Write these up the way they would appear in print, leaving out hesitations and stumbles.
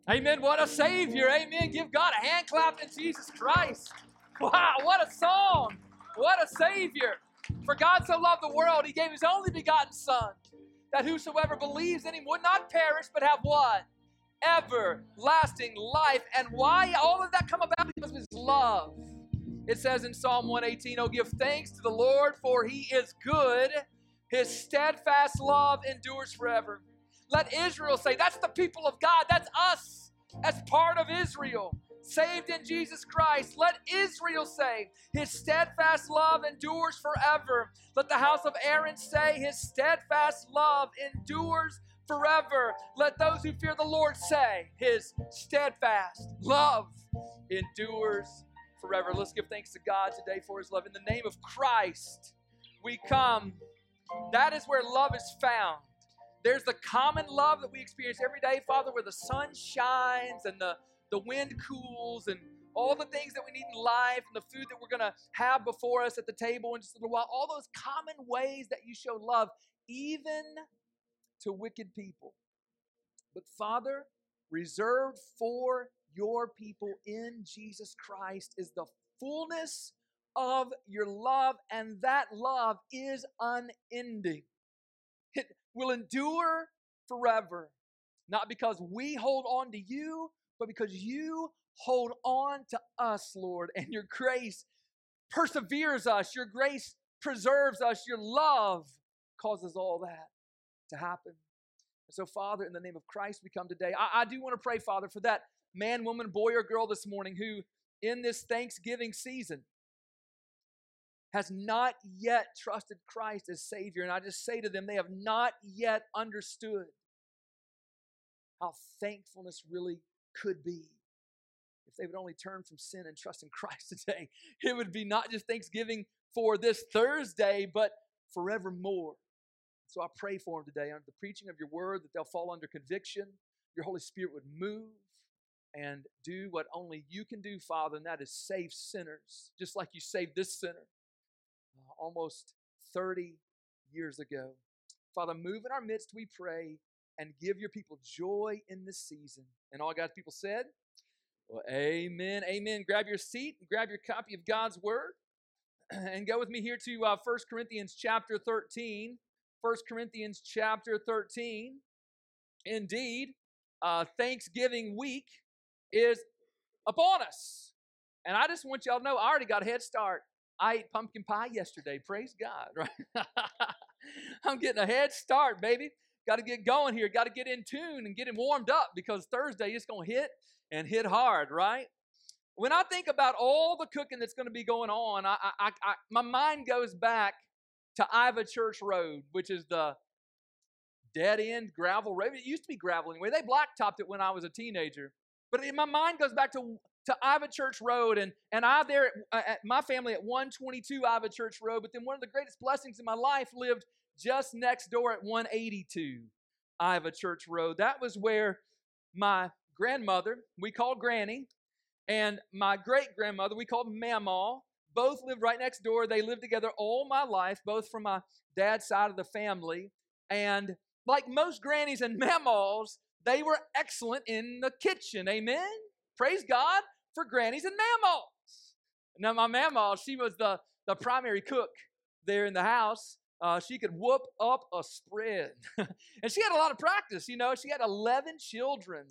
Amen. What a Savior. Amen. Give God a hand clap in Jesus Christ. Wow, what a song. What a Savior. For God so loved the world, He gave His only begotten Son, that whosoever believes in Him would not perish, but have what? Everlasting life. And why all of that come about? Because of His love. It says in Psalm 118, "Oh, give thanks to the Lord, for He is good. His steadfast love endures forever." Let Israel say, that's the people of God. That's us as part of Israel, saved in Jesus Christ. Let Israel say, His steadfast love endures forever. Let the house of Aaron say, His steadfast love endures forever. Let those who fear the Lord say, His steadfast love endures forever. Let's give thanks to God today for His love. In the name of Christ, we come. That is where love is found. There's the common love that we experience every day, Father, where the sun shines and the wind cools and all the things that we need in life and the food that we're going to have before us at the table in just a little while. All those common ways that you show love, even to wicked people. But Father, reserved for your people in Jesus Christ is the fullness of your love, and that love is unending. It will endure forever, not because we hold on to you, but because you hold on to us, Lord, and your grace perseveres us, your grace preserves us, your love causes all that to happen. And so, Father, in the name of Christ, we come today. I do want to pray, Father, for that man, woman, boy, or girl this morning who, in this Thanksgiving season, has not yet trusted Christ as Savior. And I just say to them, they have not yet understood how thankfulness really could be if they would only turn from sin and trust in Christ today. It would be not just Thanksgiving for this Thursday, but forevermore. So I pray for them today under the preaching of your word that they'll fall under conviction. Your Holy Spirit would move and do what only you can do, Father, and that is save sinners, just like you saved this sinner almost 30 years ago. Father, move in our midst, we pray, and give your people joy in this season. And all God's people said, well, amen, amen. Grab your seat and grab your copy of God's Word and go with me here to 1 Corinthians chapter 13. 1 Corinthians chapter 13. Indeed, Thanksgiving week is upon us. And I just want y'all to know, I already got a head start. I ate pumpkin pie yesterday. Praise God, right? I'm getting a head start, baby. Got to get going here. Got to get in tune and get him warmed up because Thursday is going to hit and hit hard, right? When I think about all the cooking that's going to be going on, my mind goes back to Iva Church Road, which is the dead-end gravel road. It used to be gravel anyway. They blacktopped it when I was a teenager. But my mind goes back to Iva Church Road, and I there, my family at 122 Iva Church Road, but then one of the greatest blessings in my life lived just next door at 182 Iva Church Road. That was where my grandmother, we called Granny, and my great-grandmother, we called Mamaw, both lived right next door. They lived together all my life, both from my dad's side of the family, and like most grannies and mamaws, they were excellent in the kitchen. Amen? Praise God for grannies and mamaws. Now, my mamaw, she was the primary cook there in the house. She could whoop up a spread. And she had a lot of practice, you know. She had 11 children,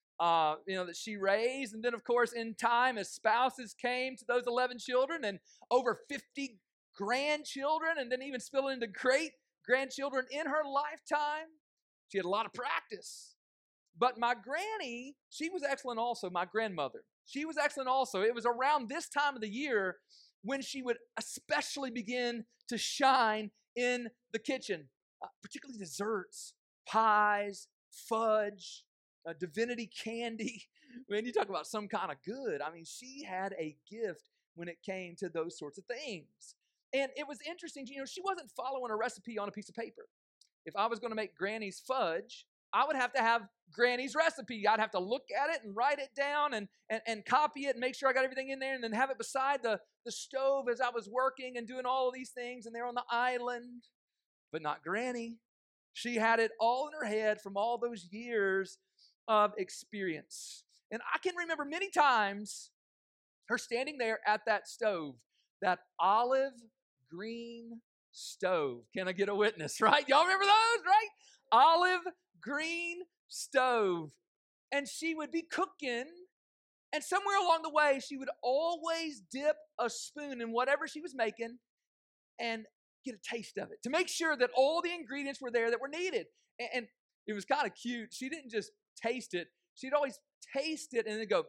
that she raised. And then, of course, in time, as spouses came to those 11 children and over 50 grandchildren, and then even spilling into great-grandchildren in her lifetime, she had a lot of practice. But my granny, she was excellent also, my grandmother. She was excellent also. It was around this time of the year when she would especially begin to shine in the kitchen, particularly desserts, pies, fudge, divinity candy. Man, you talk about some kind of good. I mean, she had a gift when it came to those sorts of things. And it was interesting, she wasn't following a recipe on a piece of paper. If I was going to make Granny's fudge, I would have to have Granny's recipe. I'd have to look at it and write it down and copy it and make sure I got everything in there and then have it beside the stove as I was working and doing all of these things and there on the island. But not Granny. She had it all in her head from all those years of experience. And I can remember many times her standing there at that stove, that olive green stove. Can I get a witness, right? Y'all remember those, right? Olive green stove. And she would be cooking, and somewhere along the way, she would always dip a spoon in whatever she was making and get a taste of it to make sure that all the ingredients were there that were needed. And it was kind of cute. She didn't just taste it. She'd always taste it and then go,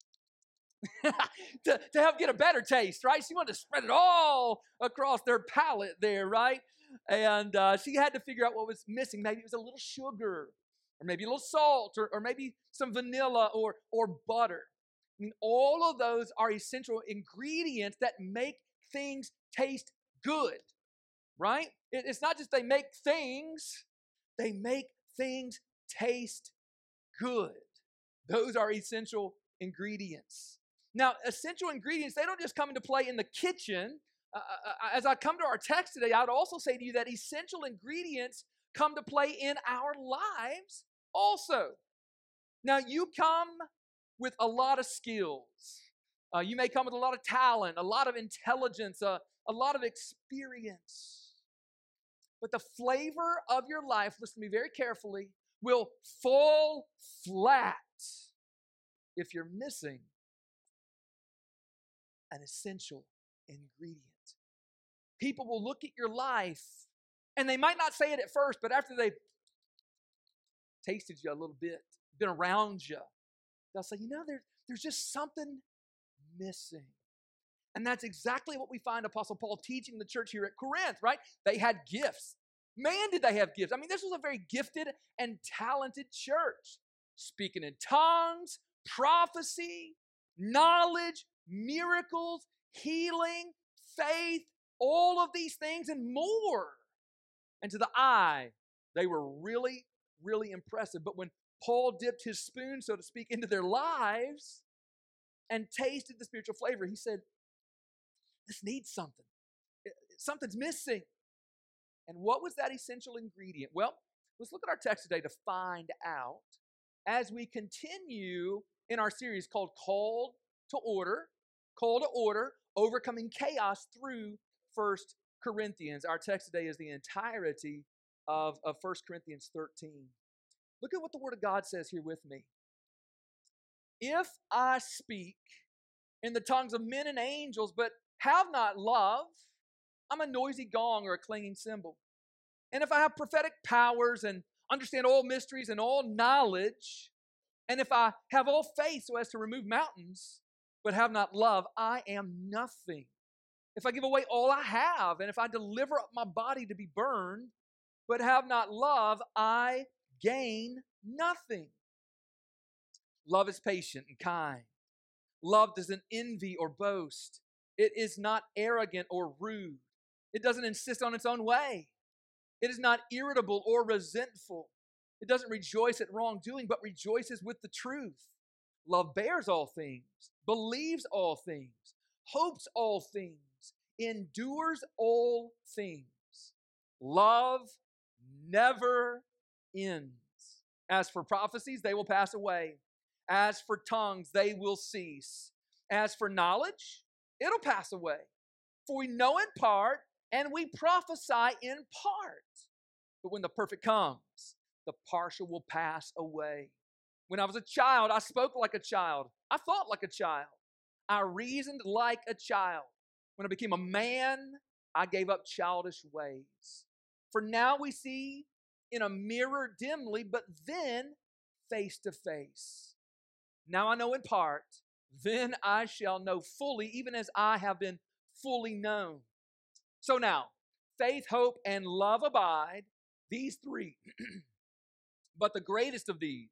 to help get a better taste, right? She wanted to spread it all across their palate there, right? And she had to figure out what was missing. Maybe it was a little sugar, or maybe a little salt, or maybe some vanilla or butter. I mean, all of those are essential ingredients that make things taste good, right? It's not just they make things taste good. Those are essential ingredients. Now, essential ingredients, they don't just come into play in the kitchen. As I come to our text today, I would also say to you that essential ingredients come to play in our lives also. Now, you come with a lot of skills. You may come with a lot of talent, a lot of intelligence, a lot of experience. But the flavor of your life, listen to me very carefully, will fall flat if you're missing an essential ingredient. People will look at your life, and they might not say it at first, but after they've tasted you a little bit, been around you, they'll say, there's just something missing. And that's exactly what we find Apostle Paul teaching the church here at Corinth, right? They had gifts. Man, did they have gifts. I mean, this was a very gifted and talented church. Speaking in tongues, prophecy, knowledge, miracles, healing, faith, all of these things and more. And to the eye, they were really, really impressive. But when Paul dipped his spoon, so to speak, into their lives and tasted the spiritual flavor, he said, this needs something. Something's missing. And what was that essential ingredient? Well, let's look at our text today to find out as we continue in our series called Call to Order, Overcoming Chaos through 1 Corinthians. Our text today is the entirety of 1 Corinthians 13. Look at what the Word of God says here with me. If I speak in the tongues of men and angels, but have not love, I'm a noisy gong or a clanging cymbal. And if I have prophetic powers and understand all mysteries and all knowledge, and if I have all faith so as to remove mountains, but have not love, I am nothing. If I give away all I have, and if I deliver up my body to be burned, but have not love, I gain nothing. Love is patient and kind. Love doesn't envy or boast. It is not arrogant or rude. It doesn't insist on its own way. It is not irritable or resentful. It doesn't rejoice at wrongdoing, but rejoices with the truth. Love bears all things, believes all things, hopes all things, endures all things. Love never ends. As for prophecies, they will pass away. As for tongues, they will cease. As for knowledge, it'll pass away. For we know in part, and we prophesy in part. But when the perfect comes, the partial will pass away. When I was a child, I spoke like a child. I thought like a child. I reasoned like a child. When I became a man, I gave up childish ways. For now we see in a mirror dimly, but then face to face. Now I know in part, then I shall know fully, even as I have been fully known. So now, faith, hope, and love abide, these three. But the greatest of these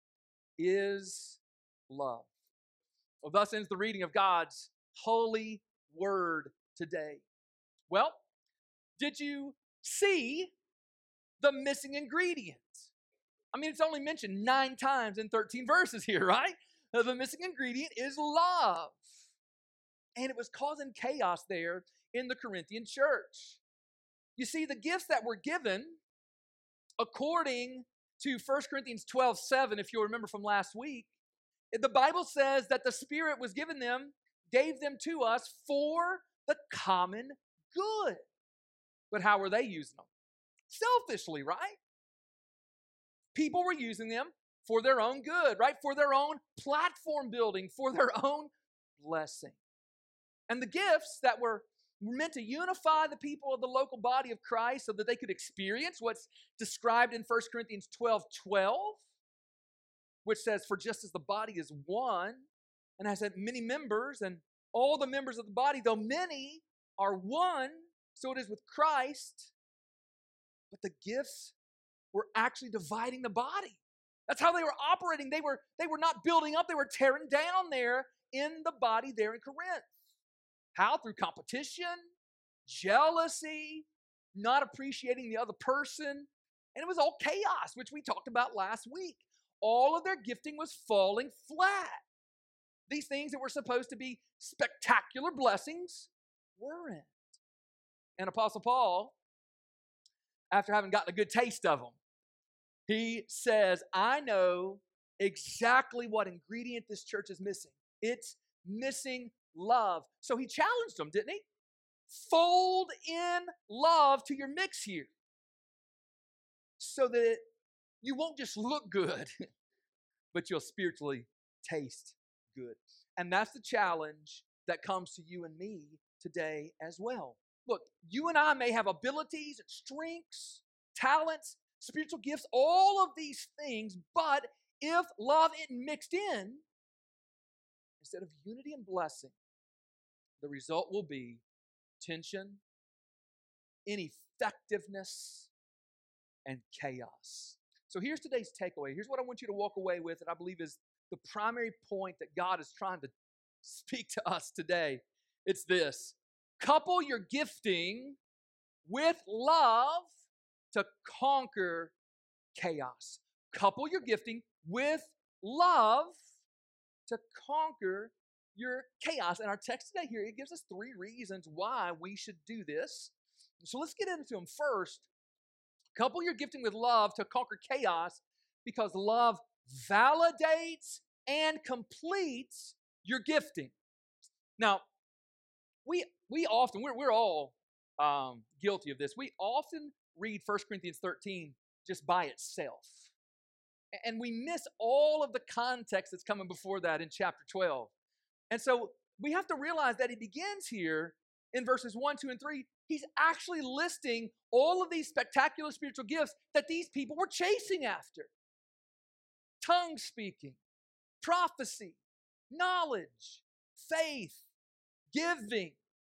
is love. Well, thus ends the reading of God's holy word today. Well, did you see the missing ingredient? I mean, it's only mentioned 9 times in 13 verses here, right? The missing ingredient is love. And it was causing chaos there in the Corinthian church. You see, the gifts that were given according to 1 Corinthians 12:7, if you'll remember from last week, the Bible says that the Spirit was given them, gave them to us for the common good. But how were they using them? Selfishly, right? People were using them for their own good, right? For their own platform building, for their own blessing. And the gifts that were meant to unify the people of the local body of Christ so that they could experience what's described in 1 Corinthians 12:12, which says, "For just as the body is one and has had many members, and all the members of the body, though many, are one, so it is with Christ." But the gifts were actually dividing the body. That's how they were operating. They were not building up, they were tearing down there in the body there in Corinth. How? Through competition, jealousy, not appreciating the other person. And it was all chaos, which we talked about last week. All of their gifting was falling flat. These things that were supposed to be spectacular blessings weren't. And Apostle Paul, after having gotten a good taste of them, he says, "I know exactly what ingredient this church is missing. It's missing love." So he challenged them, didn't he? Fold in love to your mix here so that you won't just look good, but you'll spiritually taste good. And that's the challenge that comes to you and me today as well. Look, you and I may have abilities and strengths, talents, spiritual gifts, all of these things, but if love isn't mixed in, instead of unity and blessing, the result will be tension, ineffectiveness, and chaos. So here's today's takeaway. Here's what I want you to walk away with, and I believe is the primary point that God is trying to speak to us today. It's this: couple your gifting with love to conquer chaos. Couple your gifting with love to conquer your chaos. And our text today here, it gives us 3 reasons why we should do this. So let's get into them first. Couple your gifting with love to conquer chaos, because love validates and completes your gifting. Now, we're all guilty of this. We often read 1 Corinthians 13 just by itself. And we miss all of the context that's coming before that in chapter 12. And so we have to realize that he begins here in verses 1, 2, and 3. He's actually listing all of these spectacular spiritual gifts that these people were chasing after: tongue speaking, prophecy, knowledge, faith, giving.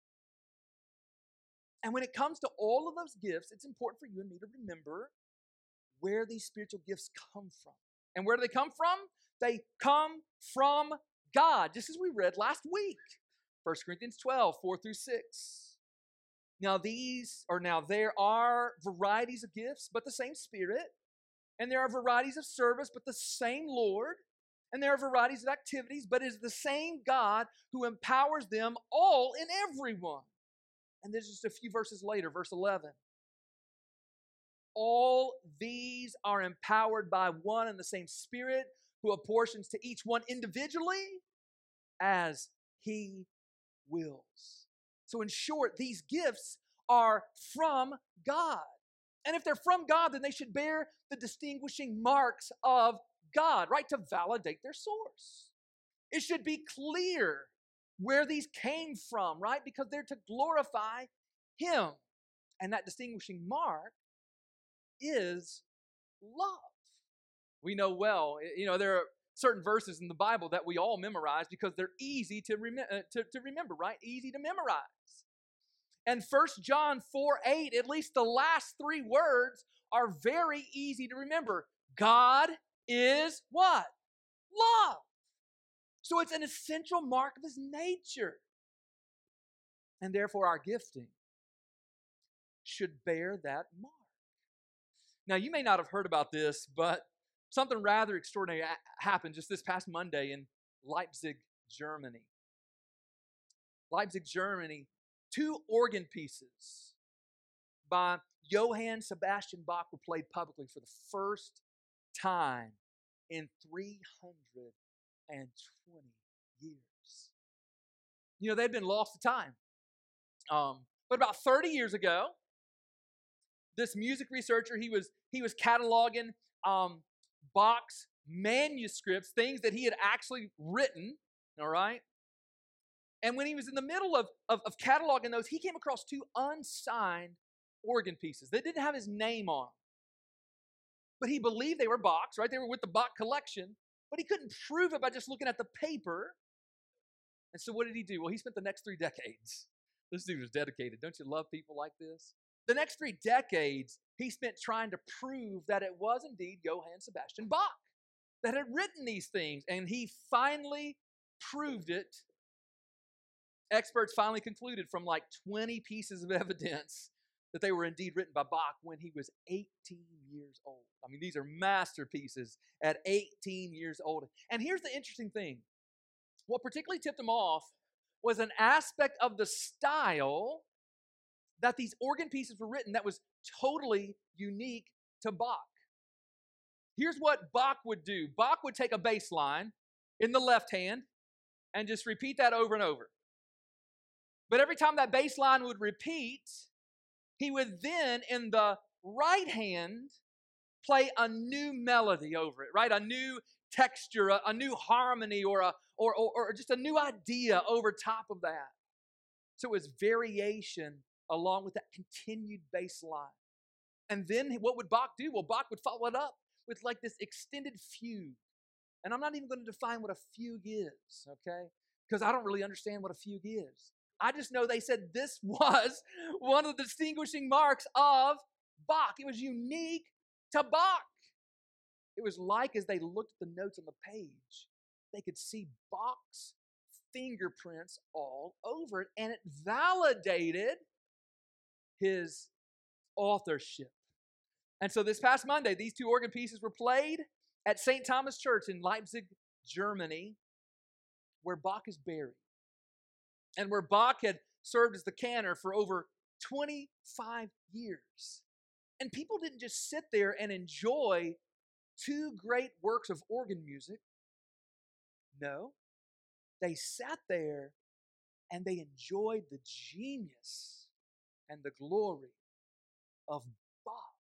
And when it comes to all of those gifts, it's important for you and me to remember where these spiritual gifts come from. And where do they come from? They come from God, just as we read last week. 1 Corinthians 12, 4 through 6. Now there are varieties of gifts, but the same Spirit. And there are varieties of service, but the same Lord. And there are varieties of activities, but it is the same God who empowers them all in everyone. And there's just a few verses later, verse 11. All these are empowered by one and the same Spirit, who apportions to each one individually as He wills. So in short, these gifts are from God. And if they're from God, then they should bear the distinguishing marks of God, right? To validate their source. It should be clear where these came from, right? Because they're to glorify Him. And that distinguishing mark is love. We know well, there are certain verses in the Bible that we all memorize because they're easy to remember, right? Easy to memorize. And 1 John 4:8, at least the last 3 words, are very easy to remember. God is what? Love. So it's an essential mark of His nature. And therefore our gifting should bear that mark. Now, you may not have heard about this, but something rather extraordinary happened just this past Monday in Leipzig, Germany. Leipzig, Germany, 2 organ pieces by Johann Sebastian Bach were played publicly for the first time in 320 years. You know, they'd been lost to time. But about 30 years ago, this music researcher, he was cataloging Bach's manuscripts, things that he had actually written, all right? And when he was in the middle of cataloging those, he came across two unsigned organ pieces. They didn't have his name on them. But he believed they were Bach's, right? They were with the Bach collection, but he couldn't prove it by just looking at the paper. And so what did he do? Well, he spent the next 3 decades. This dude was dedicated. Don't you love people like this? The next 3 decades, he spent trying to prove that it was indeed Johann Sebastian Bach that had written these things. And he finally proved it. Experts finally concluded from like 20 pieces of evidence that they were indeed written by Bach when he was 18 years old. I mean, these are masterpieces at 18 years old. And here's the interesting thing. What particularly tipped him off was an aspect of the style that these organ pieces were written that was totally unique to Bach. Here's what Bach would do. Bach would take a bass line in the left hand and just repeat that over and over. But every time that bass line would repeat, he would then, in the right hand, play a new melody over it, right? A new texture, a new harmony, or just a new idea over top of that. So it was variation along with that continued bass line. And then what would Bach do? Well, Bach would follow it up with like this extended fugue. And I'm not even going to define what a fugue is, okay? Because I don't really understand what a fugue is. I just know they said this was one of the distinguishing marks of Bach. It was unique to Bach. It was like as they looked at the notes on the page, they could see Bach's fingerprints all over it, and it validated his authorship. And so this past Monday, these 2 organ pieces were played at St. Thomas Church in Leipzig, Germany, where Bach is buried. And where Bach had served as the cantor for over 25 years. And people didn't just sit there and enjoy 2 great works of organ music. No, they sat there and they enjoyed the genius and the glory of Bach.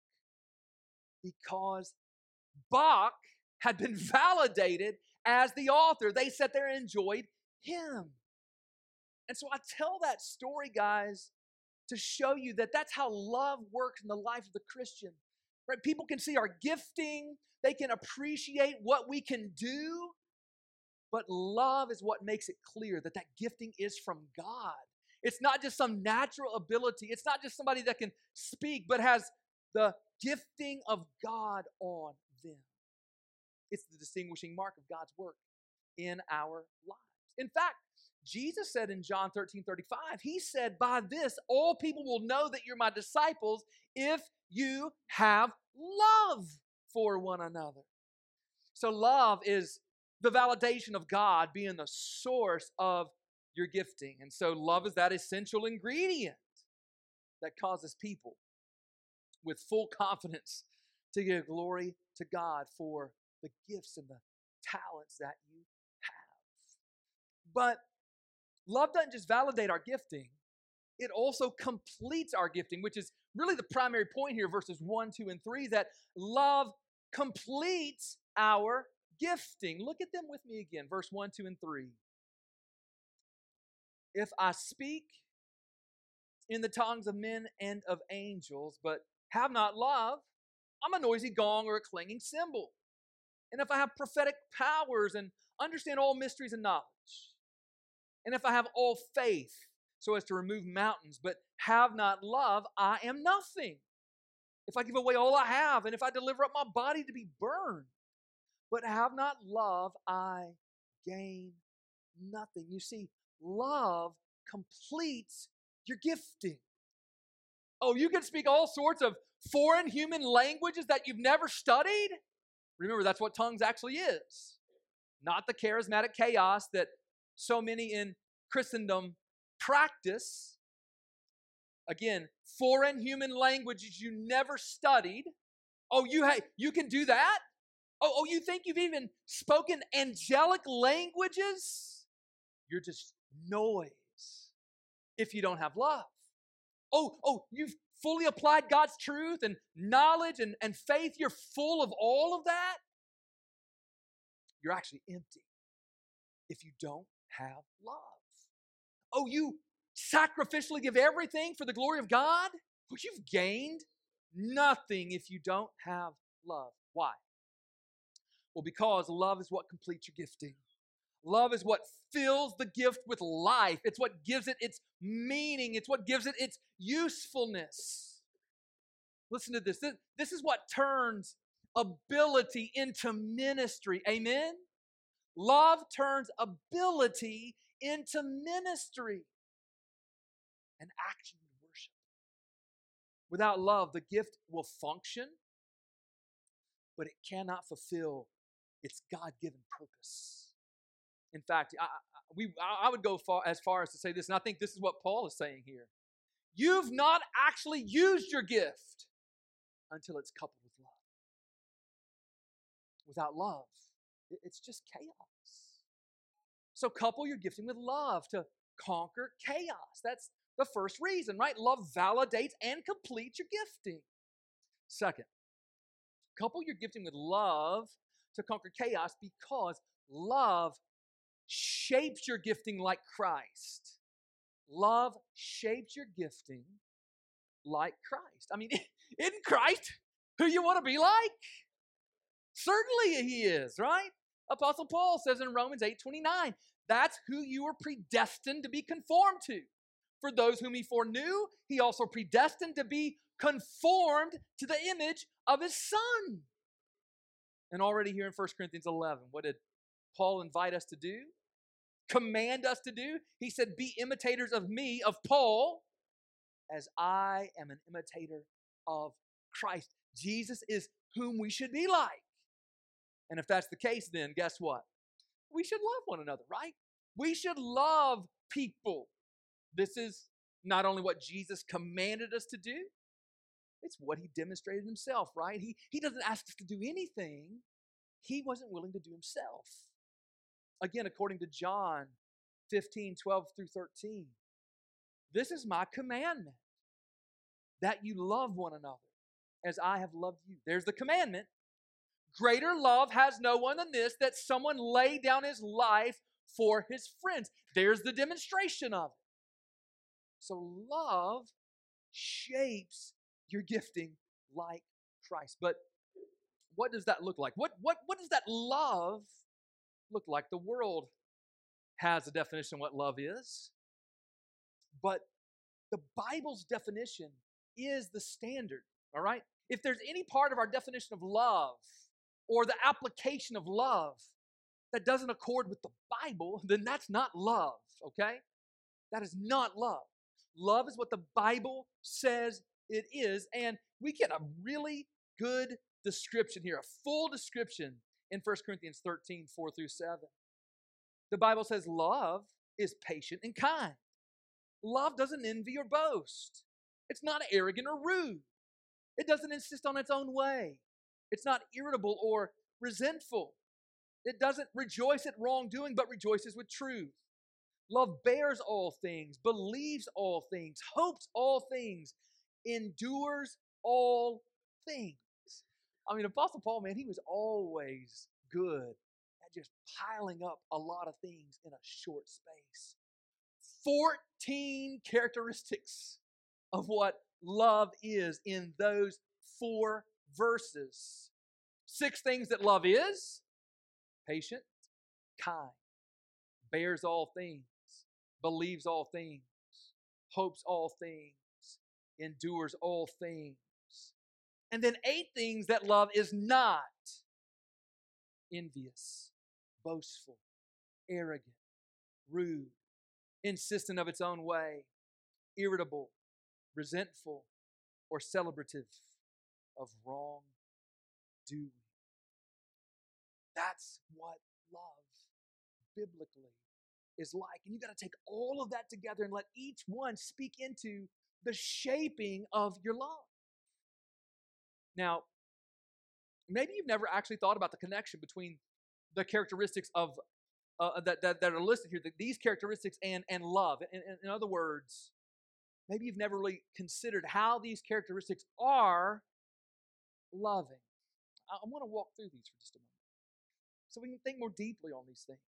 Because Bach had been validated as the author. They sat there and enjoyed him. And so I tell that story, guys, to show you that that's how love works in the life of the Christian. Right? People can see our gifting. They can appreciate what we can do. But love is what makes it clear that that gifting is from God. It's not just some natural ability. It's not just somebody that can speak, but has the gifting of God on them. It's the distinguishing mark of God's work in our lives. In fact, Jesus said in John 13:35, he said, by this, all people will know that you're my disciples if you have love for one another. So love is the validation of God being the source of your gifting. And so love is that essential ingredient that causes people with full confidence to give glory to God for the gifts and the talents that you have. But love doesn't just validate our gifting, it also completes our gifting, which is really the primary point here, verses 1, 2, and 3, that love completes our gifting. Look at them with me again, verse 1, 2, and 3. If I speak in the tongues of men and of angels, but have not love, I'm a noisy gong or a clanging cymbal. And if I have prophetic powers and understand all mysteries and knowledge, and if I have all faith so as to remove mountains, but have not love, I am nothing. If I give away all I have, and if I deliver up my body to be burned, but have not love, I gain nothing. You see, love completes your gifting. Oh, you can speak all sorts of foreign human languages that you've never studied? Remember, that's what tongues actually is. Not the charismatic chaos that so many in Christendom practice. Again, foreign human languages you never studied. Oh, you can do that? Oh, you think you've even spoken angelic languages? You're just noise if you don't have love. You've fully applied God's truth and knowledge and faith. You're full of all of that. You're actually empty if you don't have love. Oh, you sacrificially give everything for the glory of God? Well, you've gained nothing if you don't have love. Why? Well, because love is what completes your gifting. Love is what fills the gift with life. It's what gives it its meaning. It's what gives it its usefulness. Listen to this. This is what turns ability into ministry. Amen? Love turns ability into ministry and action into worship. Without love, the gift will function, but it cannot fulfill its God-given purpose. In fact, I would go as far as to say this, and I think this is what Paul is saying here. You've not actually used your gift until it's coupled with love. Without love, it's just chaos. So couple your gifting with love to conquer chaos. That's the first reason, right? Love validates and completes your gifting. Second, couple your gifting with love to conquer chaos because love shapes your gifting like Christ. Love shapes your gifting like Christ. I mean, isn't Christ who you want to be like? Certainly he is, right? Apostle Paul says in Romans 8:29, that's who you were predestined to be conformed to. For those whom he foreknew, he also predestined to be conformed to the image of his Son. And already here in 1 Corinthians 11, what did Paul invite us to do? Command us to do? He said, be imitators of me, of Paul, as I am an imitator of Christ. Jesus is whom we should be like. And if that's the case, then guess what? We should love one another, right? We should love people. This is not only what Jesus commanded us to do, it's what he demonstrated himself, right? He doesn't ask us to do anything he wasn't willing to do himself. Again, according to John 15:12 through 13, this is my commandment, that you love one another as I have loved you. There's the commandment. Greater love has no one than this, that someone lay down his life for his friends. There's the demonstration of it. So love shapes your gifting like Christ. But what does that look like? What does that love look like? The world has a definition of what love is, but the Bible's definition is the standard, all right? If there's any part of our definition of love or the application of love that doesn't accord with the Bible, then that's not love, okay? That is not love. Love is what the Bible says it is, and we get a really good description here, a full description in 1 Corinthians 13:4 through 7. The Bible says love is patient and kind. Love doesn't envy or boast. It's not arrogant or rude. It doesn't insist on its own way. It's not irritable or resentful. It doesn't rejoice at wrongdoing, but rejoices with truth. Love bears all things, believes all things, hopes all things, endures all things. I mean, Apostle Paul, man, he was always good at just piling up a lot of things in a short space. 14 characteristics of what love is in those 4 verses. 6 things that love is: patient, kind, bears all things, believes all things, hopes all things, endures all things. And then 8 things that love is not: envious, boastful, arrogant, rude, insistent of its own way, irritable, resentful, or celebrative of wrongdoing. That's what love biblically is like. And you got to take all of that together and let each one speak into the shaping of your love. Now, Maybe you've never actually thought about the connection between the characteristics of that are listed here, these characteristics and love. In other words, maybe you've never really considered how these characteristics are loving. I want to walk through these for just a moment so we can think more deeply on these things.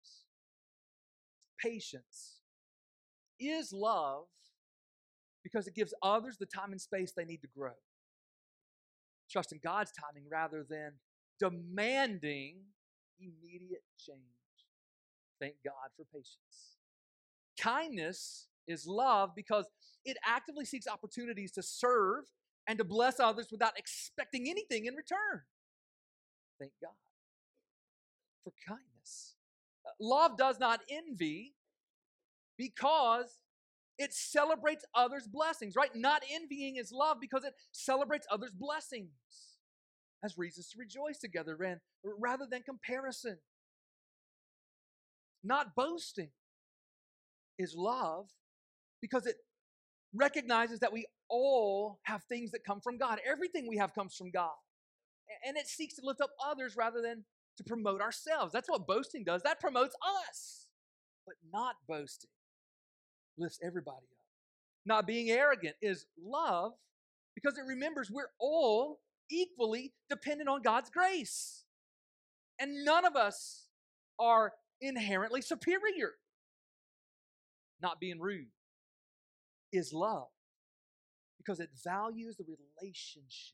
Patience is love because it gives others the time and space they need to grow. Trust in God's timing rather than demanding immediate change. Thank God for patience. Kindness is love because it actively seeks opportunities to serve and to bless others without expecting anything in return. Thank God for kindness. Love does not envy because it celebrates others' blessings, right? Not envying is love because it celebrates others' blessings as reasons to rejoice together rather than comparison. Not boasting is love because it recognizes that we all have things that come from God. Everything we have comes from God. And it seeks to lift up others rather than to promote ourselves. That's what boasting does. That promotes us. But not boasting lifts everybody up. Not being arrogant is love because it remembers we're all equally dependent on God's grace. And none of us are inherently superior. Not being rude is love because it values the relationship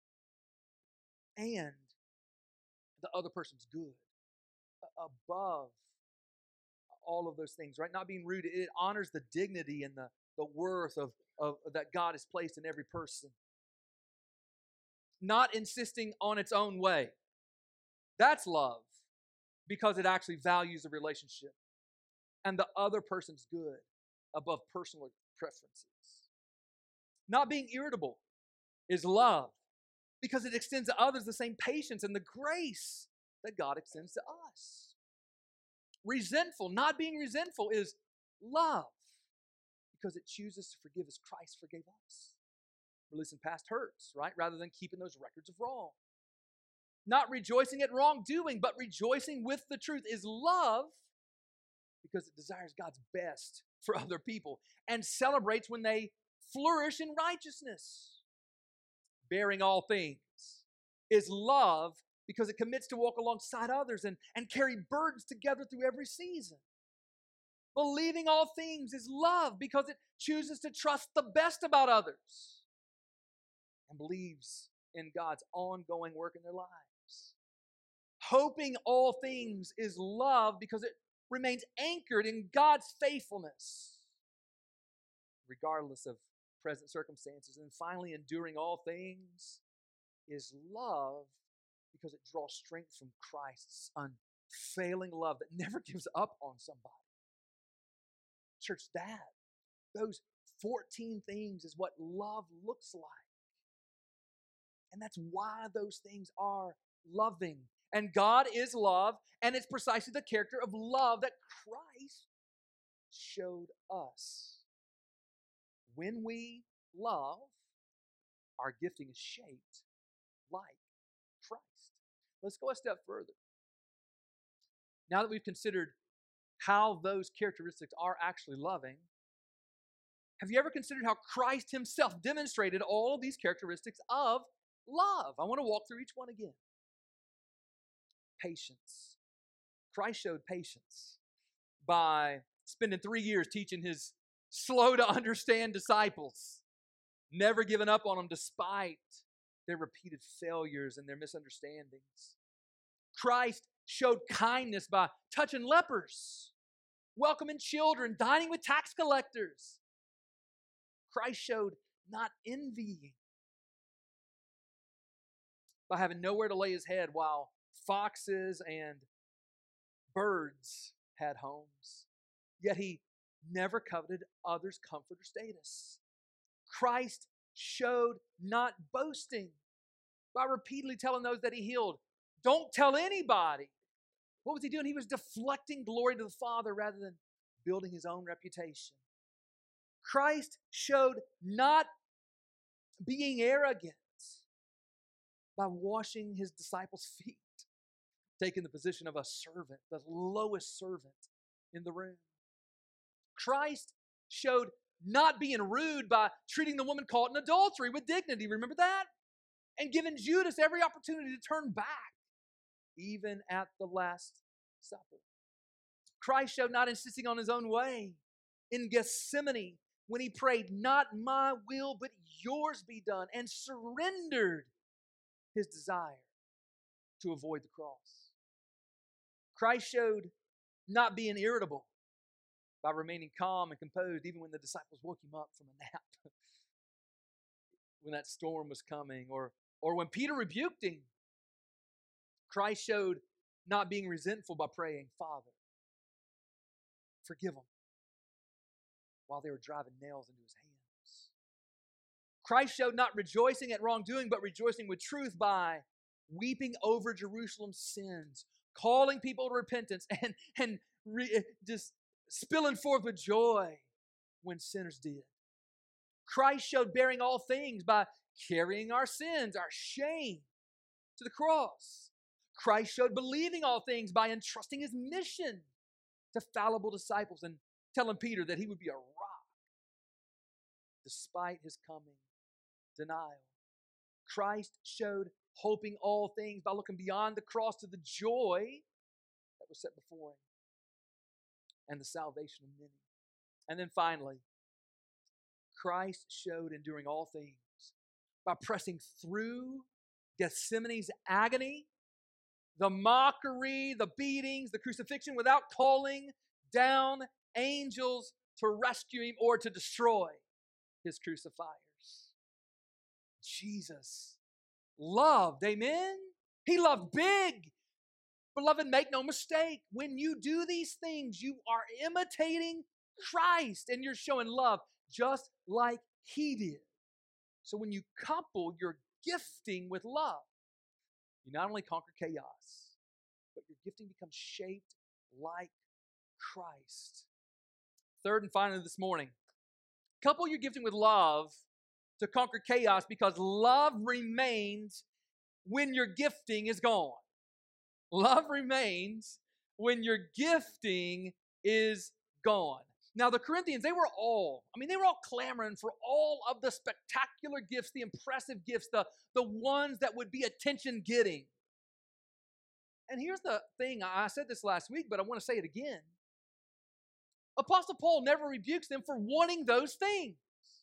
and the other person's good above all of those things, right? Not being rude, it honors the dignity and the worth of that God has placed in every person. Not insisting on its own way. That's love because it actually values the relationship and the other person's good above personal preferences. Not being irritable is love because it extends to others the same patience and the grace that God extends to us. Resentful, not being resentful is love because it chooses to forgive as Christ forgave us. Releasing past hurts, right? Rather than keeping those records of wrong. Not rejoicing at wrongdoing, but rejoicing with the truth is love because it desires God's best for other people and celebrates when they flourish in righteousness. Bearing all things is love because it commits to walk alongside others and carry burdens together through every season. Believing all things is love because it chooses to trust the best about others and believes in God's ongoing work in their lives. Hoping all things is love because it remains anchored in God's faithfulness, regardless of present circumstances. And finally, enduring all things is love because it draws strength from Christ's unfailing love that never gives up on somebody. Church, those 14 things is what love looks like. And that's why those things are loving. And God is love, and it's precisely the character of love that Christ showed us. When we love, our gifting is shaped like Christ. Let's go a step further. Now that we've considered how those characteristics are actually loving, have you ever considered how Christ himself demonstrated all of these characteristics of love? I want to walk through each one again. Patience. Christ showed patience by spending 3 years teaching his slow-to-understand disciples, never giving up on them despite their repeated failures and their misunderstandings. Christ showed kindness by touching lepers, welcoming children, dining with tax collectors. Christ showed not envying by having nowhere to lay his head while foxes and birds had homes. Yet he never coveted others' comfort or status. Christ showed not boasting by repeatedly telling those that he healed, don't tell anybody. What was he doing? He was deflecting glory to the Father rather than building his own reputation. Christ showed not being arrogant by washing his disciples' feet, taking the position of a servant, the lowest servant in the room. Christ showed not being rude by treating the woman caught in adultery with dignity. Remember that? And giving Judas every opportunity to turn back, even at the Last Supper. Christ showed not insisting on his own way in Gethsemane when he prayed, "Not my will, but yours be done," and surrendered his desire to avoid the cross. Christ showed not being irritable by remaining calm and composed even when the disciples woke him up from a nap when that storm was coming, or when Peter rebuked him. Christ showed not being resentful by praying, "Father, forgive them," while they were driving nails into his hands. Christ showed not rejoicing at wrongdoing, but rejoicing with truth by weeping over Jerusalem's sins, calling people to repentance, and just spilling forth with joy when sinners did. Christ showed bearing all things by carrying our sins, our shame, to the cross. Christ showed believing all things by entrusting his mission to fallible disciples and telling Peter that he would be a rock despite his coming denial. Christ showed hoping all things by looking beyond the cross to the joy that was set before him and the salvation of many. And then finally, Christ showed enduring all things by pressing through Gethsemane's agony, the mockery, the beatings, the crucifixion, without calling down angels to rescue him or to destroy his crucifiers. Jesus loved, amen? He loved big. Beloved, make no mistake. When you do these things, you are imitating Christ and you're showing love just like he did. So when you couple your gifting with love, you not only conquer chaos, but your gifting becomes shaped like Christ. Third and finally this morning, couple your gifting with love to conquer chaos, because love remains when your gifting is gone. Love remains when your gifting is gone. Now, the Corinthians, they were all clamoring for all of the spectacular gifts, the impressive gifts, the ones that would be attention-getting. And here's the thing, I said this last week, but I want to say it again. Apostle Paul never rebukes them for wanting those things.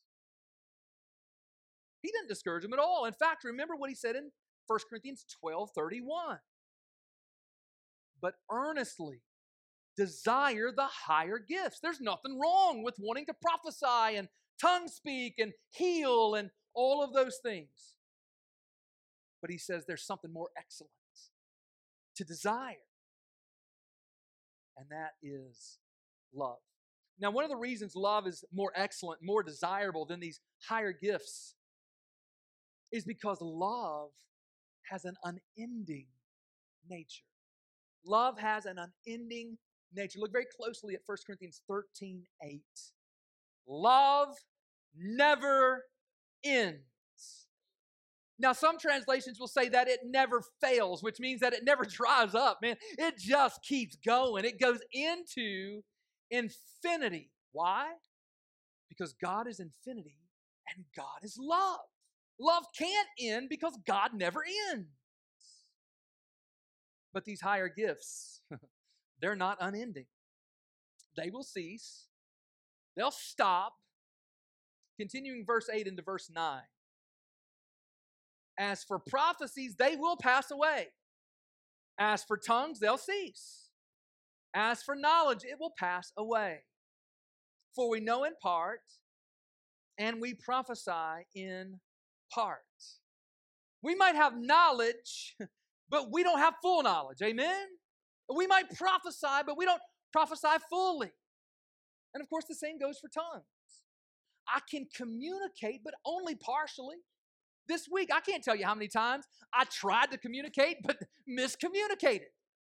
He didn't discourage them at all. In fact, remember what he said in 1 Corinthians 12:31. But earnestly desire the higher gifts. There's nothing wrong with wanting to prophesy and tongue speak and heal and all of those things. But he says there's something more excellent to desire, and that is love. Now, one of the reasons love is more excellent, more desirable than these higher gifts is because love has an unending nature. Love has an unending nature. Look very closely at 1 Corinthians 13:8. Love never ends. Now, some translations will say that it never fails, which means that it never dries up, man. It just keeps going. It goes into infinity. Why? Because God is infinity and God is love. Love can't end because God never ends. But these higher gifts, they're not unending. They will cease. They'll stop. Continuing verse 8 into verse 9. As for prophecies, they will pass away. As for tongues, they'll cease. As for knowledge, it will pass away. For we know in part, and we prophesy in part. We might have knowledge, but we don't have full knowledge. Amen? We might prophesy, but we don't prophesy fully. And of course, the same goes for tongues. I can communicate, but only partially. This week, I can't tell you how many times I tried to communicate, but miscommunicated.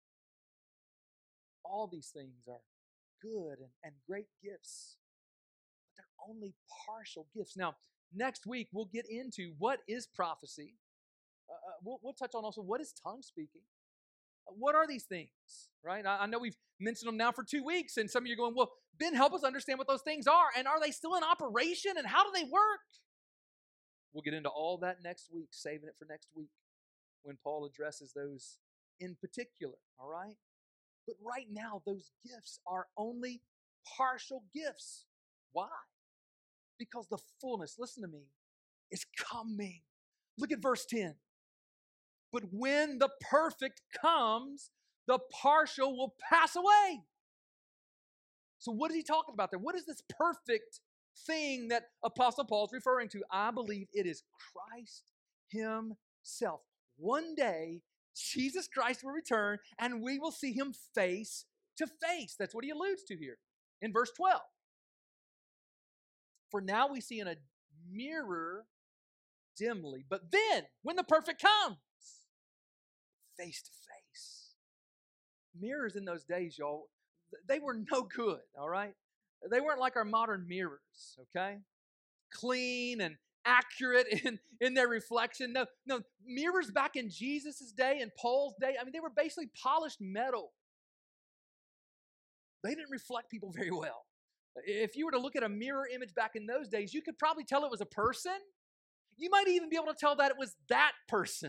All these things are good and great gifts, but they're only partial gifts. Now, next week, we'll get into what is prophecy, We'll touch on also, what is tongue speaking? What are these things, right? I know we've mentioned them now for 2 weeks, and some of you are going, well, Ben, help us understand what those things are, and are they still in operation, and how do they work? We'll get into all that next week, saving it for next week when Paul addresses those in particular, all right? But right now, those gifts are only partial gifts. Why? Because the fullness, listen to me, is coming. Look at verse 10. But when the perfect comes, the partial will pass away. So what is he talking about there? What is this perfect thing that Apostle Paul is referring to? I believe it is Christ himself. One day, Jesus Christ will return, and we will see him face to face. That's what he alludes to here in verse 12. For now we see in a mirror dimly, but then, when the perfect comes, face to face. Mirrors in those days, y'all, they were no good, all right? They weren't like our modern mirrors, okay? Clean and accurate in their reflection. No, mirrors back in Jesus' day and Paul's day, I mean, they were basically polished metal. They didn't reflect people very well. If you were to look at a mirror image back in those days, you could probably tell it was a person. You might even be able to tell that it was that person.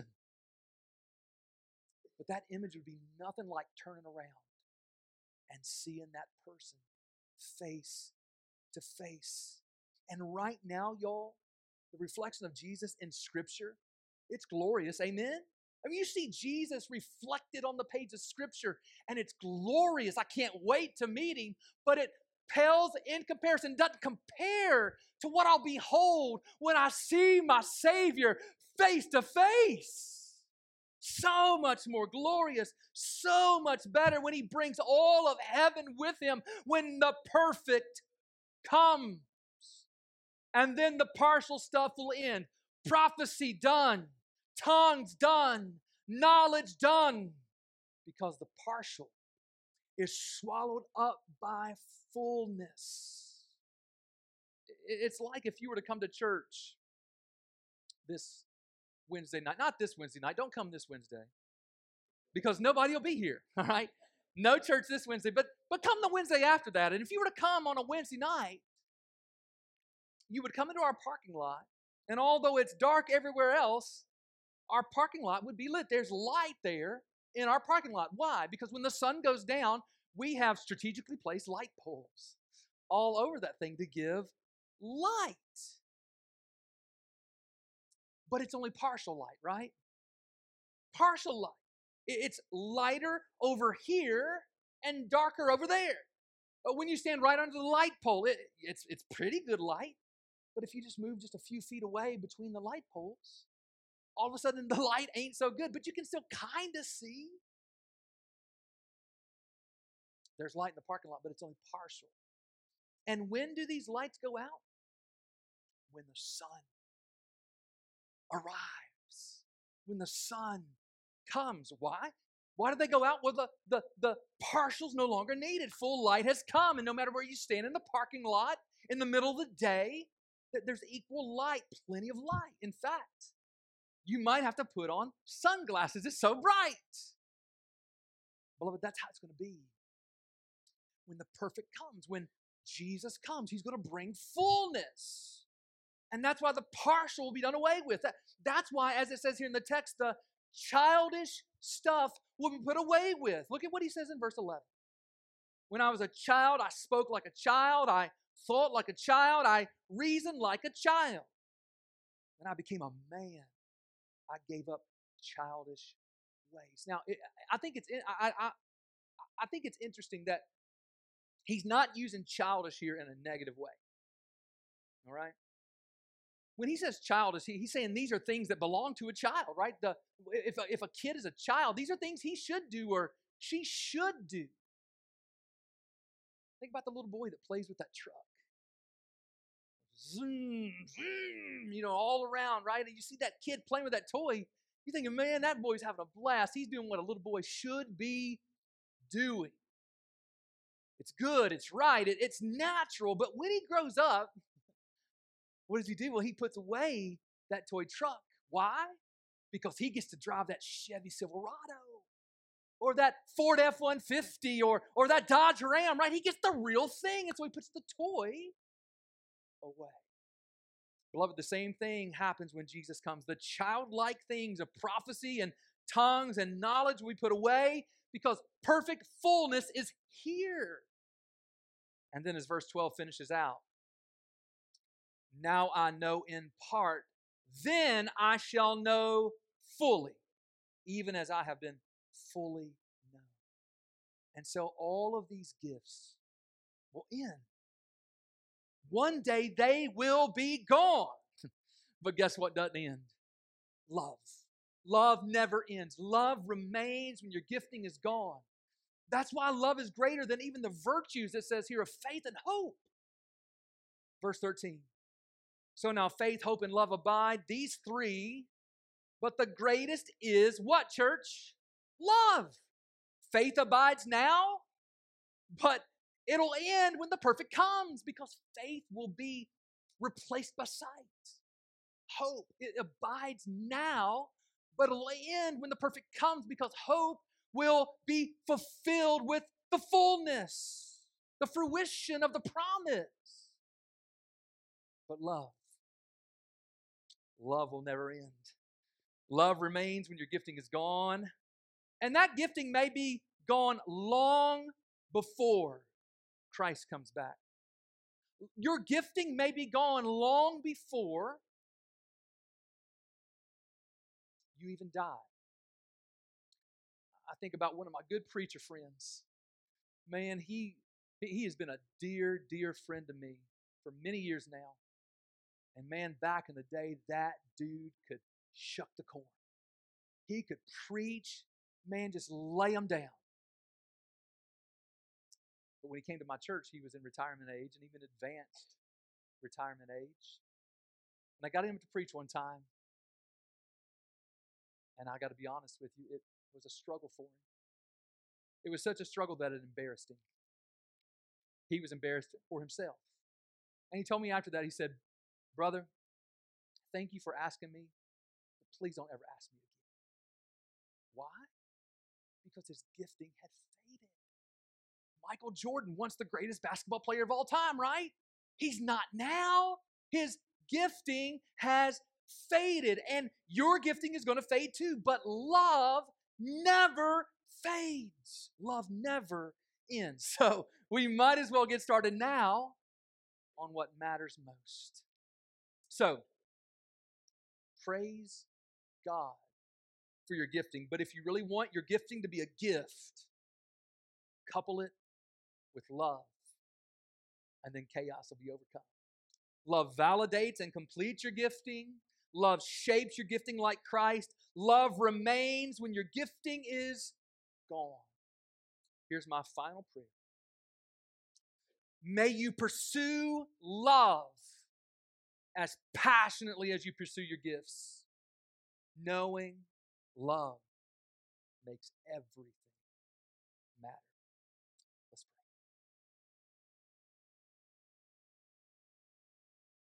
But that image would be nothing like turning around and seeing that person face to face. And right now, y'all, the reflection of Jesus in Scripture, it's glorious. Amen? I mean, you see Jesus reflected on the page of Scripture, and it's glorious. I can't wait to meet him, but it pales in comparison, doesn't compare to what I'll behold when I see my Savior face to face. So much more glorious, so much better when he brings all of heaven with him when the perfect comes. And then the partial stuff will end. Prophecy done, tongues done, knowledge done, because the partial is swallowed up by fullness. It's like if you were to come to church this Wednesday night, not this Wednesday night, don't come this Wednesday, because nobody will be here, all right? No church this Wednesday, but come the Wednesday after that. And if you were to come on a Wednesday night, you would come into our parking lot, and although it's dark everywhere else, our parking lot would be lit. There's light there in our parking lot. Why? Because when the sun goes down, we have strategically placed light poles all over that thing to give light. But it's only partial light, right? Partial light. It's lighter over here and darker over there. But when you stand right under the light pole, it's pretty good light. But if you just move just a few feet away between the light poles, all of a sudden the light ain't so good, but you can still kind of see. There's light in the parking lot, but it's only partial. And when do these lights go out? When the sun arrives. When the sun comes. Why? Why do they go out? Well, the partial's no longer needed. Full light has come, and no matter where you stand in the parking lot, in the middle of the day, there's equal light, plenty of light. In fact, you might have to put on sunglasses. It's so bright. Beloved, that's how it's going to be. When the perfect comes, when Jesus comes, he's going to bring fullness. And that's why the partial will be done away with. That's why, as it says here in the text, the childish stuff will be put away with. Look at what he says in verse 11. When I was a child, I spoke like a child. I thought like a child. I reasoned like a child. When I became a man, I gave up childish ways. Now, I think it's interesting that he's not using childish here in a negative way. All right? When he says childish, he's saying these are things that belong to a child, right? If a kid is a child, these are things he should do or she should do. Think about the little boy that plays with that truck. Zoom, zoom, all around, right? And you see that kid playing with that toy, you're thinking, man, that boy's having a blast. He's doing what a little boy should be doing. It's good, it's right, it's natural. But when he grows up, what does he do? Well, he puts away that toy truck. Why? because he gets to drive that Chevy Silverado or that Ford F-150 or that Dodge Ram, right? He gets the real thing, and so he puts the toy away. Beloved, the same thing happens when Jesus comes. The childlike things of prophecy and tongues and knowledge we put away because perfect fullness is here. And then as verse 12 finishes out, now I know in part, then I shall know fully, even as I have been fully known. And so all of these gifts will end. One day they will be gone. But guess what doesn't end? Love. Love never ends. Love remains when your gifting is gone. That's why love is greater than even the virtues it says here of faith and hope. Verse 13. So now faith, hope, and love abide, these three, but the greatest is what, church? Love. Faith abides now, but it'll end when the perfect comes because faith will be replaced by sight. Hope, it abides now, but it'll end when the perfect comes because hope will be fulfilled with the fullness, the fruition of the promise. But love will never end. Love remains when your gifting is gone. And that gifting may be gone long before Christ comes back. Your gifting may be gone long before you even die. I think about one of my good preacher friends. Man, he has been a dear, dear friend to me for many years now. And man, back in the day, that dude could shuck the corn. He could preach, man, just lay them down. But when he came to my church, he was in retirement age and even advanced retirement age. And I got him to preach one time. And I got to be honest with you, it was a struggle for him. It was such a struggle that it embarrassed him. He was embarrassed for himself. And he told me after that, he said, brother, thank you for asking me, but please don't ever ask me again. Why? Because his gifting had faded. Michael Jordan, once the greatest basketball player of all time, right? He's not now. His gifting has faded, and your gifting is going to fade too, but love never fades. Love never ends. So we might as well get started now on what matters most. So, praise God for your gifting. But if you really want your gifting to be a gift, couple it with love, and then chaos will be overcome. Love validates and completes your gifting. Love shapes your gifting like Christ. Love remains when your gifting is gone. Here's my final prayer. May you pursue love as passionately as you pursue your gifts, knowing love makes everything matter.